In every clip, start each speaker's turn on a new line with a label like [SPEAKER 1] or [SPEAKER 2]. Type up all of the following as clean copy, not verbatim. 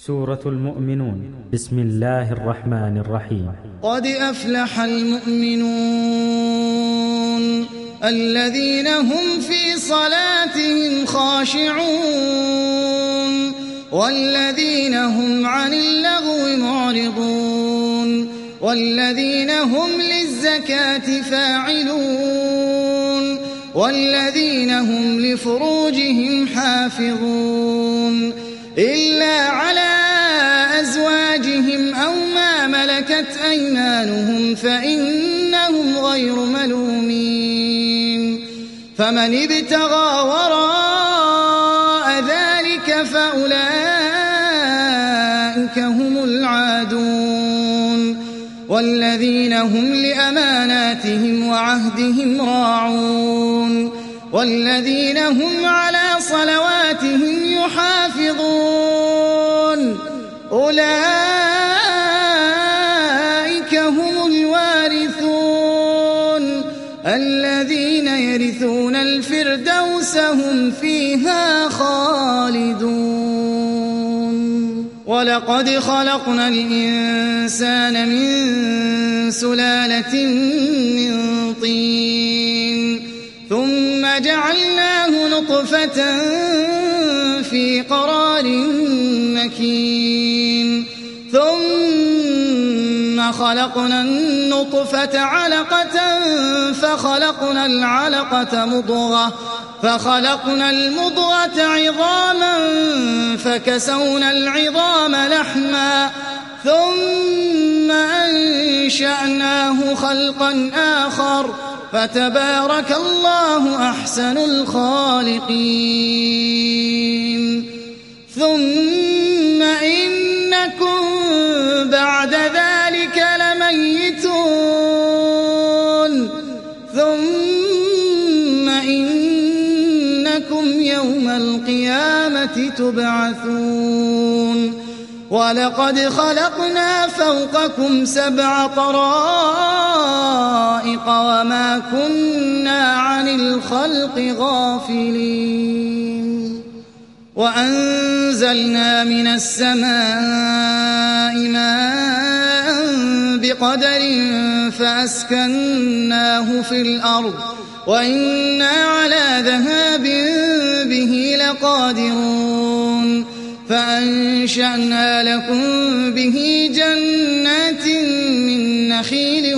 [SPEAKER 1] سورة المؤمنون. بسم الله الرحمن الرحيم.
[SPEAKER 2] قد أفلح المؤمنون الذين هم في صلاتهم خاشعون والذين هم عن اللغو معرضون والذين هم للزكاة فاعلون والذين هم لفروجهم حافظون إلا على أزواجهم أو ما ملكت أيمانهم فإنهم غير ملومين فمن ابتغى وراء ذلك فأولئك هم العادون والذين هم لأماناتهم وعهدهم راعون والذين هم على صلواتهم يحافظون أولئك هم الوارثون الذين يرثون الفردوس هم فيها خالدون. ولقد خلقنا الإنسان من سلالة من طين ثم جعلناه نطفة في قرار مكين ثم خلقنا النطفة علقة فخلقنا العلقة مضغة فخلقنا المضغة عظاما فكسونا العظام لحما ثم أنشأناه خلقا آخر فتبارك الله أحسن الخالقين. ثم إنكم بعد ذلك لميتون ثم إنكم يوم القيامة تبعثون. ولقد خلقنا فوقكم 7 طرائق وما كنا عن الخلق غافلين وأنزلنا من السماء ماء بقدر فأسكناه في الأرض وإنا على ذهاب به لقادرون فأنشأنا لكم به جنات من نخيل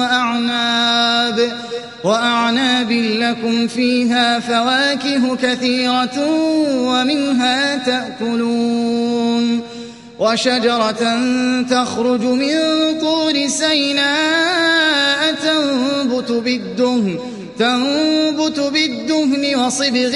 [SPEAKER 2] وأعناب لكم فيها فواكه كثيرة ومنها تأكلون وشجرة تخرج من طور سيناء تنبت بالدهن وصبغ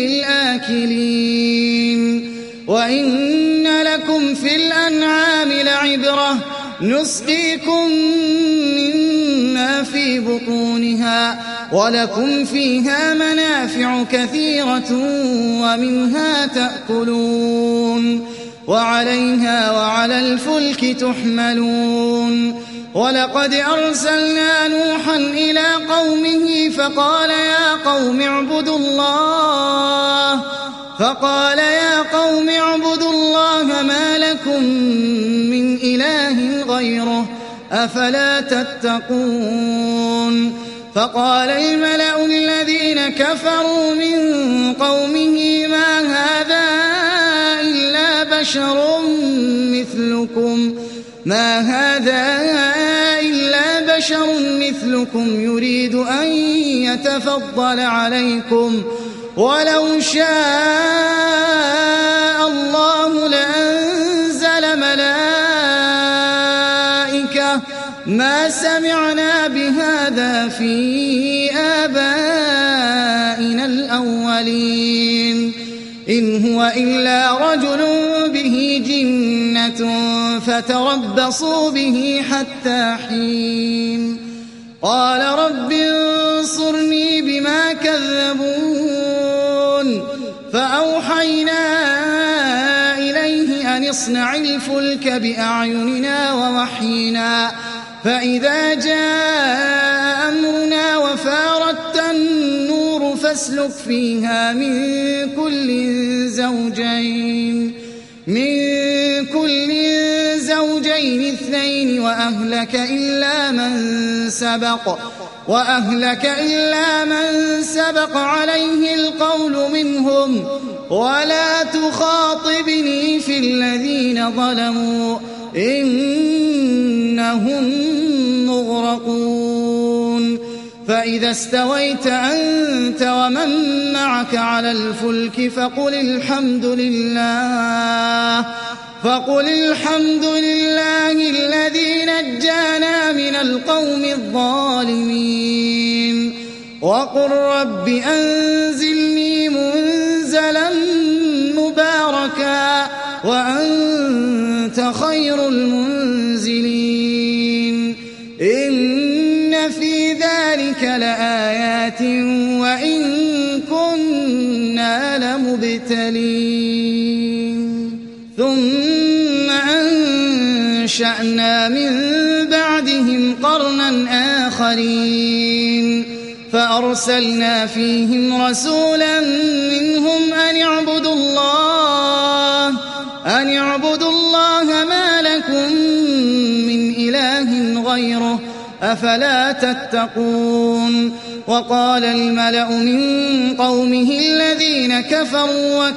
[SPEAKER 2] للآكلين وإن لكم في الأنعام لعبرة نسقيكم مما في بطونها ولكم فيها منافع كثيرة ومنها تأكلون وعليها وعلى الفلك تحملون. ولقد أرسلنا نوحا إلى قومه فقال يا قوم اعبدوا الله ما لكم من إله غيره أفلا تتقون. فقال الملأ الذين كفروا من قومه ما هذا إلا بشر مثلكم يريد أن يتفضل عليكم ولو شاء الله لأنزل ملائكة ما سمعنا بهذا في آبائنا الأولين إن هو إلا رجل به جنة فتربصوا به حتى حين. قال رب انصرني بما كذبون فأوحينا إليه أن اصنع الفلك بأعيننا ووحينا فإذا جاء أمرنا وفاردت النور فاسلك فيها من كل كل زوجين اثنين وأهلك إلا من سبق عليه القول منهم ولا تخاطبني في الذين ظلموا إنهم مغرقون فإذا استويت أنت ومن معك على الفلك فقل الحمد لله الذي نجانا من القوم الظالمين وقل رب أنزلني منزلا مباركا وأنت خير المنزلين إن في ذلك لآيات وإن كنا لمبتلين ثم أنشأنا من بعدهم قرنا آخرين فأرسلنا فيهم رسولا منهم أن اعبدوا الله ما لكم من إله غيره أفلا تتقون وقال الملأ من قومه الذين كفروا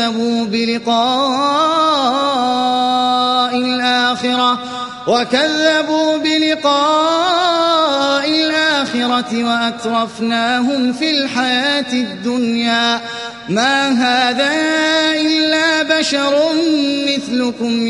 [SPEAKER 2] وكذبوا بلقاء الآخرة وأترفناهم في الحياة الدنيا ما هذا إلا بشر مثلكم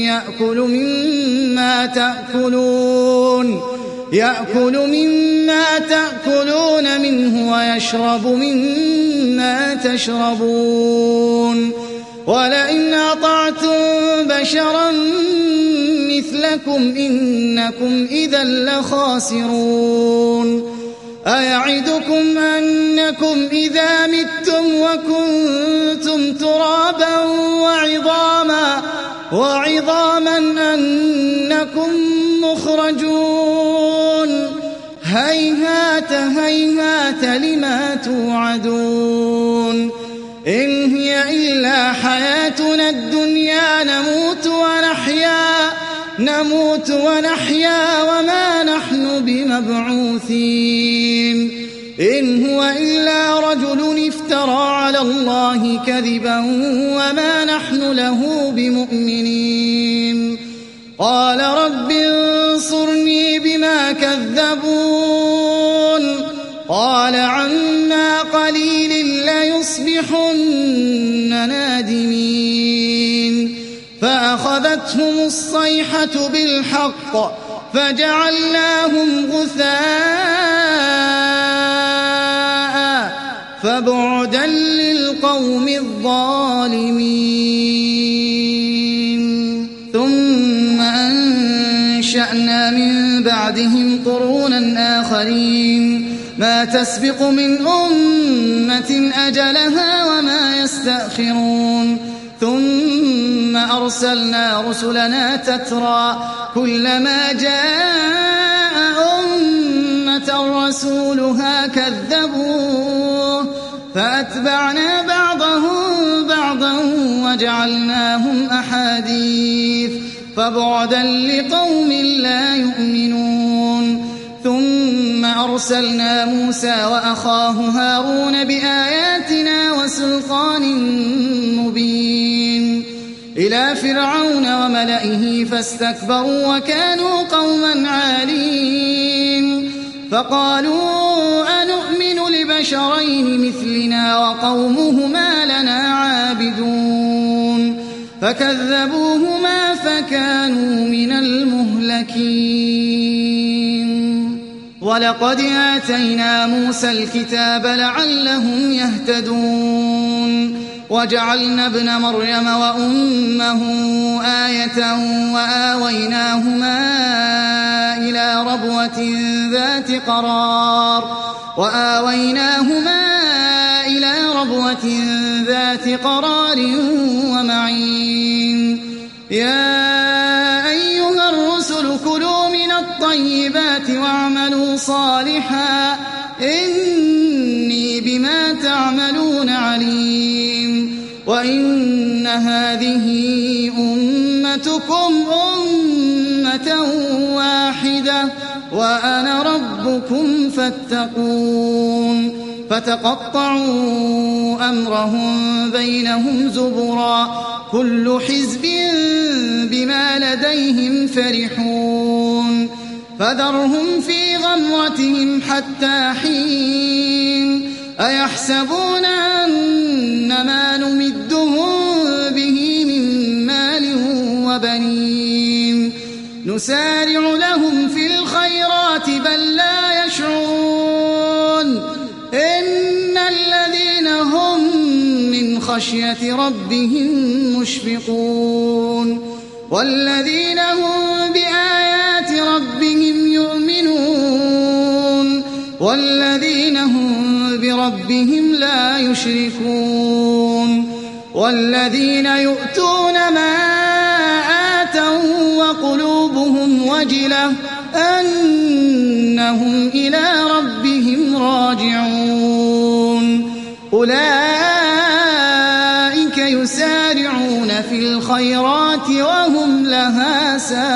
[SPEAKER 2] يأكل مما تأكلون منه ويشرب مما تشربون ولئن أطعتم بشرا مثلكم إنكم إذا لخاسرون أيعدكم أنكم إذا متم وكنتم ترابا وعظاما أنكم مخرجون هيهات لما توعدون إن هي إلا حياتنا الدنيا نموت ونحيا وما نحن بمبعوثين إن هو إلا رجل افترى على الله كذبا وما نحن له بمؤمنين قال رب انصرني بما كذبون قال عما قليل ليصبحن نادمين فأخذتهم الصيحة بالحق فجعلناهم غثاء فبعدا للقوم الظالمين ثم أنشأنا من بعدهم قرونا آخرين ما تسبق من أمة أجلها وما يستأخرون ثم أرسلنا رسلنا تترى كلما جاء أمة رسولها كذبوه فأتبعنا بعضهم بعضا وجعلناهم أحاديث فبعدا لقوم لا يؤمنون ثم أرسلنا موسى وأخاه هارون بآياتنا وسلطان مبين إلى فرعون وملئه فاستكبروا وكانوا قوما عالين فقالوا أنؤمن لبشرين مثلنا وقومهما لنا عابدون فكذبوهما فكانوا من المهلكين ولقد آتينا موسى الكتاب لعلهم يهتدون وجعلنا ابن مريم وأمه آية وآويناهما إلى ربوة ذات قرار ومعين يا أيها الرسل كلوا من الطيبات واعملوا صالحا إني بما تعملون عليم وإن هذه أمتكم أمتكم أمة واحدة وأنا ربكم فاتقون فتقطعوا أمرهم بينهم زبرا كل حزب بما لديهم فرحون فذرهم في غمرتهم حتى حين أيحسبون أن ما نمدهم به من مال وبنين نسارع لهم في الخيرات بل لا يشعرون إن الذين هم من خشية ربهم مشفقون والذين هم بآيات ربهم يؤمنون والذين هم بربهم لا يشركون والذين يؤتون ما آتوا وقلوبهم وجلة أنهم إلى ربهم راجعون أولئك يسارعون في الخيرات وهم لها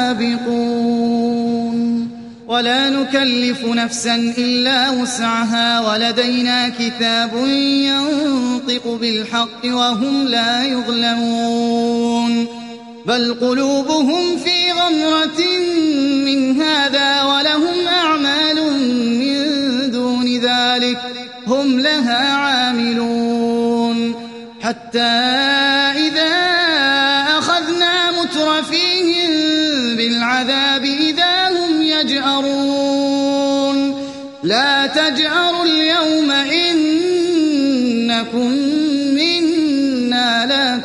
[SPEAKER 2] سابقون ولا نكلف نفسا إلا وسعها ولدينا كتاب ينطق بالحق وهم لا يظلمون بل قلوبهم في غمرة من هذا ولهم أعمال من دون ذلك هم لها عاملون حتى إذا أخذنا مترفيهم بالعذاب إذا هم يجأرون لا تجأروا اليوم إنكم منا لا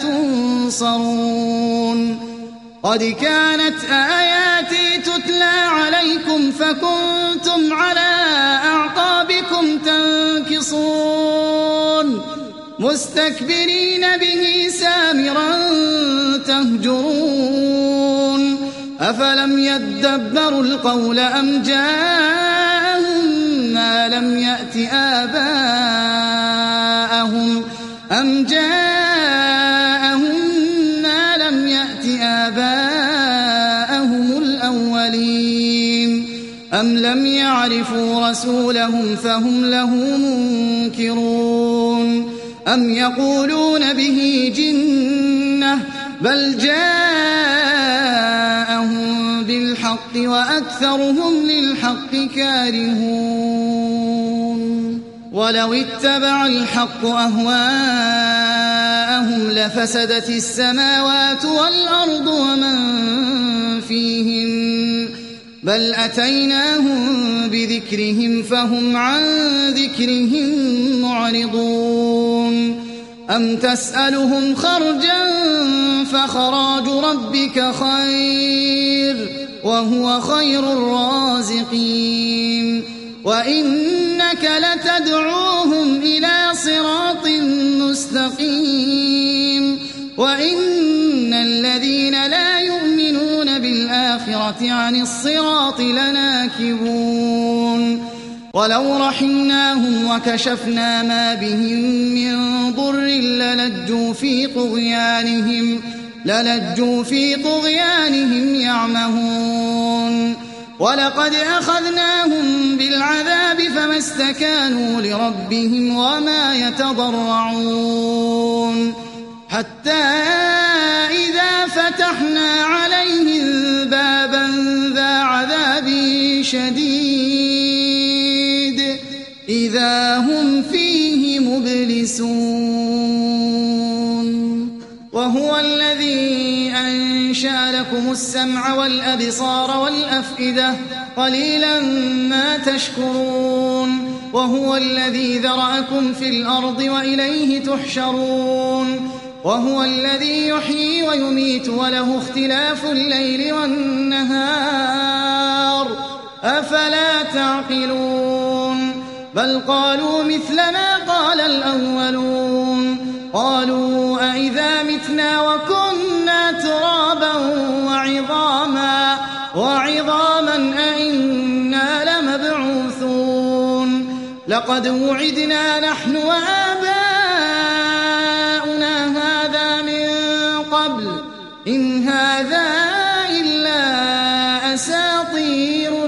[SPEAKER 2] تنصرون قد كانت آياتي تتلى عليكم فكنتم على أعقابكم تنكصون مستكبرين به سامرا تهجرون أفلم يدبروا القول أم جاءهم ما لم يأت آباءهم الأولين أم لم يعرفوا رسولهم فهم له منكرون أم يقولون به جنة بل جاءهم بالحق وأكثرهم للحق كارهون ولو اتبع الحق أهواءهم لفسدت السماوات والأرض ومن فيهن بل أتيناهم بذكرهم فهم عن ذكرهم معرضون أم تسألهم خرجا فخراج ربك خير وهو خير الرازقين وإنك لتدعوهم إلى صراط مستقيم وإن الذين لا يؤمنون بالآخرة عن الصراط لناكبون ولو رحمناهم وكشفنا ما بهم من ضر للجوا في طغيانهم يعمهون ولقد أخذناهم بالعذاب فما استكانوا لربهم وما يتضرعون حتى إذا فتحنا عليهم بابا ذا عذاب شديد إذا هم فيه مبلسون وهو الذي أنشأ لكم السمع والأبصار والأفئدة قليلا ما تشكرون وهو الذي ذرأكم في الأرض وإليه تحشرون وهو الذي يحيي ويميت وله اختلاف الليل والنهار أفلا تعقلون بل قالوا مثل ما قال الأولون قالوا أئذا متنا وكنا ترابا وعظاما أئنا لمبعوثون لقد وعدنا نحن وآباؤنا هذا من قبل إن هذا إلا أساطير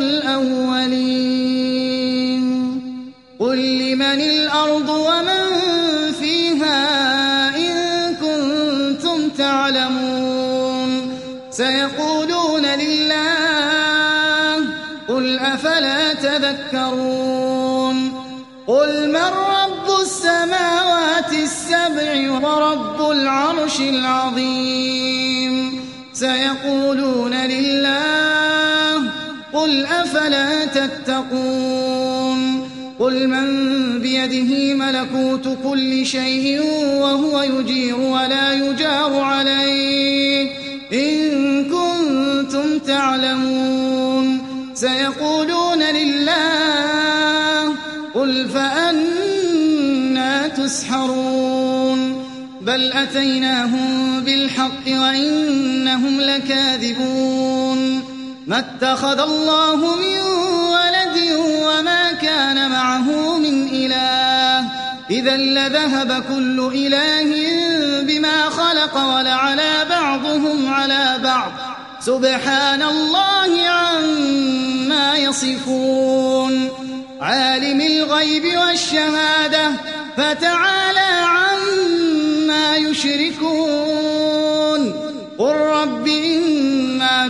[SPEAKER 2] الأولين قل لمن الأرض ومن فيها إن كنتم تعلمون سيقولون لله قل أفلا تذكرون قل من رب السماوات السبع ورب العرش العظيم سيقولون لله قل أفلا تتقون قل من بيده ملكوت كل شيء وهو يجير ولا يجار عليه إن كنتم تعلمون سيقولون لله قل فأنى تسحرون بل أتيناهم بالحق وإنهم لكاذبون ما اتخذ الله من ولد وما كان معه من إله إذا لذهب كل إله بما خلق ولعلى بعضهم على بعض سبحان الله عما يصفون عالم الغيب والشهادة فتعالى عما يشركون قل رب إما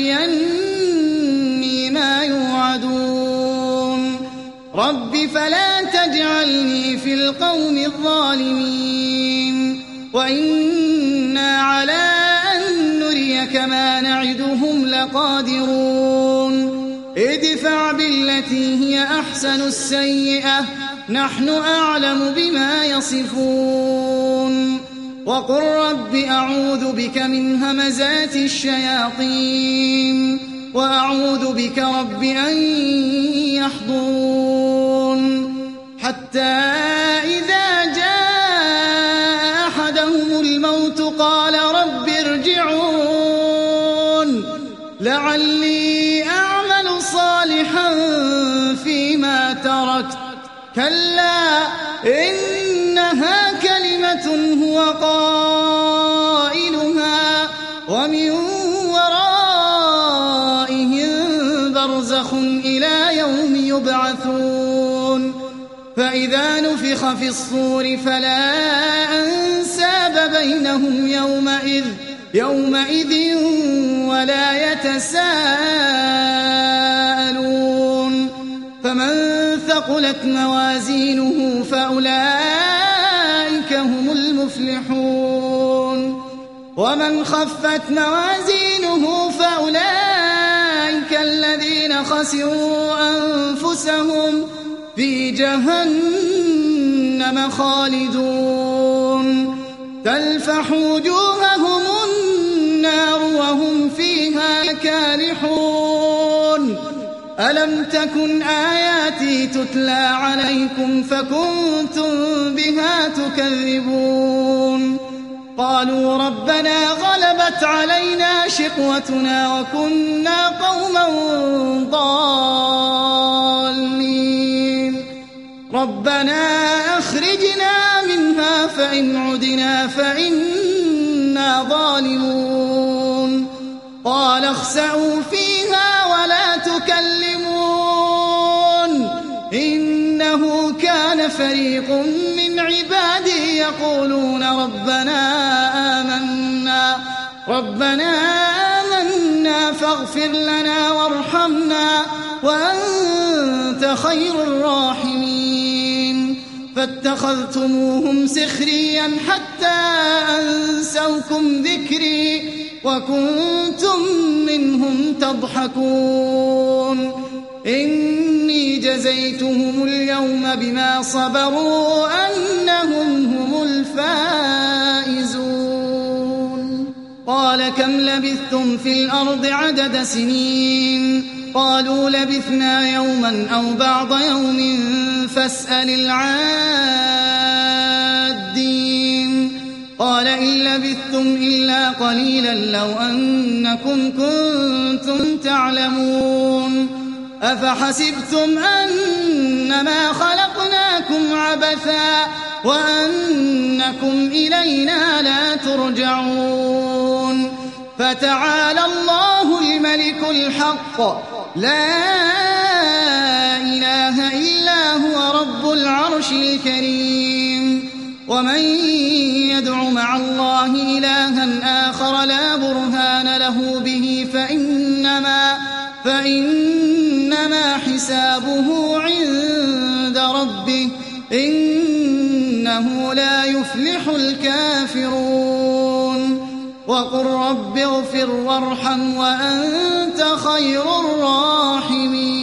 [SPEAKER 2] تريني ما يوعدون رب فلا تجعلني في القوم الظالمين وإنا على أن نريك ما نعدهم لقادرون ادفع بالتي هي أحسن السيئة نحن أعلم بما يصفون وقل رب أعوذ بك من همزات الشياطين وأعوذ بك رب أن يحضرون حتى إذا جاء أحدهم الموت قال رب ارجعون لعلي أعمل صالحا فيما تركت كلا إنها كلمة هو قائلها ومن ورائهم برزخ إلى يوم يبعثون فإذا نفخ في الصور فلا أنساب بينهم يومئذ ولا يتساءلون فمن ثقلت موازينه فأولئك هم المفلحون ومن خفت موازينه فأولئك الذين خسروا أنفسهم في جهنم خالدون تلفح وجوههم النار وهم فيها كالحون ألم تكن آياتي تتلى عليكم فكنتم بها تكذبون قالوا ربنا غلبت علينا شقوتنا وكنا قوما ضالين ربنا أخرجنا منها فإن عدنا فإنا ظالمون قال اخسئوا فيها ولا تكلمون إنه كان فريق من عبادي يقولون ربنا آمنا فاغفر لنا وارحمنا وأنت خير الراحمين فاتخذتموهم سخريا حتى أنسوكم ذكري وكنتم منهم تضحكون إني جزيتهم اليوم بما صبروا أنهم هم الفائزون قال كم لبثتم في الأرض عدد سنين قالوا لبثنا يوما أو بعض يوم فاسأل العادين قال إن لبثتم إلا قليلا لو أنكم كنتم تعلمون أفحسبتم أنما خلقناكم عبثا وأنكم إلينا لا ترجعون فتعالى الله الملك الحق لا إله إلا هو رب العرش الكريم ومن يدع مع الله إلها آخر لا برهان له به فإنما حسابه عند ربه إنه لا يفلح الكافرون وقل رب اغفر وارحم وأنت خير الراحمين